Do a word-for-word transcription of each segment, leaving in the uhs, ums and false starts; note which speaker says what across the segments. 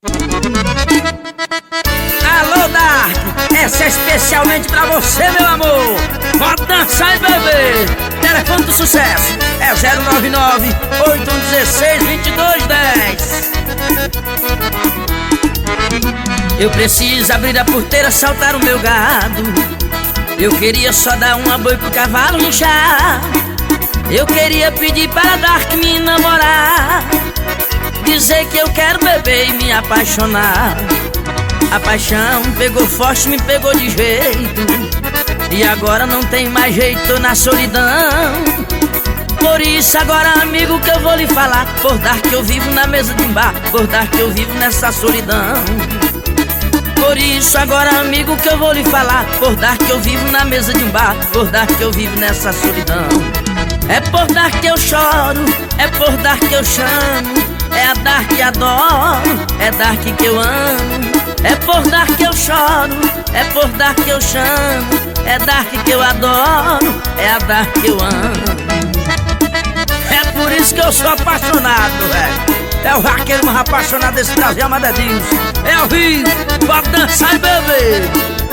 Speaker 1: Alô, Dark, essa é especialmente pra você, meu amor. Pode dançar e beber. Telefone do sucesso é o zero nove nove, oito um um seis, dois dois um zero. Eu preciso abrir a porteira, saltar o meu gado. Eu queria só dar uma boi pro cavalo inchar. Eu queria pedir para Dark me namorar, dizer que eu quero beber e me apaixonar. A paixão pegou forte, me pegou de jeito, e agora não tem mais jeito, tô na solidão. Por isso agora, amigo, que eu vou lhe falar. Por Dark eu vivo na mesa de um bar, por Dark eu vivo nessa solidão. Por isso agora, amigo, que eu vou lhe falar. Por Dark eu vivo na mesa de um bar, por Dark eu vivo nessa solidão. É por Dark que eu choro, é por Dark que eu chamo. É a Dark que adoro, é Dark que eu amo. É por Dark que eu choro, é por Dark que eu chamo. É Dark que eu adoro, é a Dark que eu amo. É por isso que eu sou apaixonado, velho. É o vaqueiro mais apaixonado desse Brasil, Amadedinho. É ao vivo, pode dançar e beber.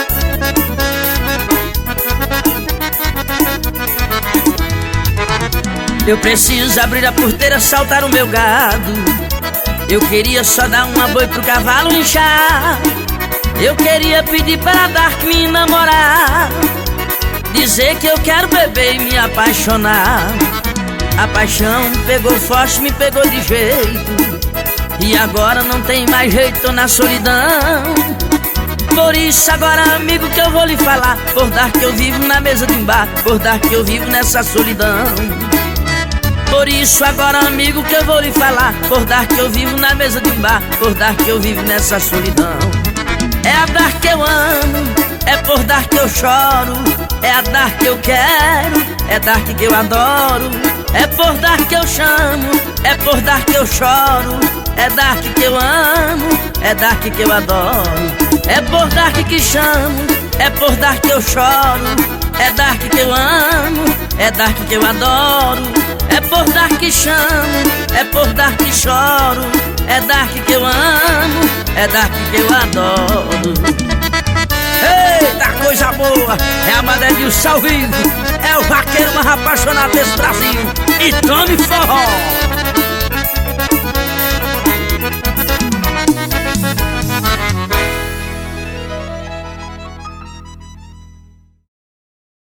Speaker 1: Eu preciso abrir a porteira, saltar o meu gado. Eu queria só dar uma boi pro cavalo inchar. Eu queria pedir para Dark me namorar, dizer que eu quero beber e me apaixonar. A paixão pegou forte, me pegou de jeito, e agora não tem mais jeito, tô na solidão. Por isso agora, amigo, que eu vou lhe falar. Por Dark eu vivo na mesa de um bar, por Dark eu vivo nessa solidão. Por isso agora, amigo, que eu vou lhe falar. Por Dark eu vivo na mesa de um bar, por Dark eu vivo nessa solidão. É a Dark que eu amo, é por Dark que eu choro. É a Dark que eu quero, é Dark que eu adoro. É por Dark que eu chamo, é por Dark que eu choro. É Dark que eu amo, é Dark que eu adoro. É por Dark que chamo, é por Dark que eu choro. É Dark que eu amo, é Dark que eu adoro. É por Dark que chamo, é por Dark que choro. É Dark que eu amo, é Dark que eu adoro. Eita, coisa boa! É a Madedinho Salvivo, é o vaqueiro mais apaixonado desse Brasil. E tome forró!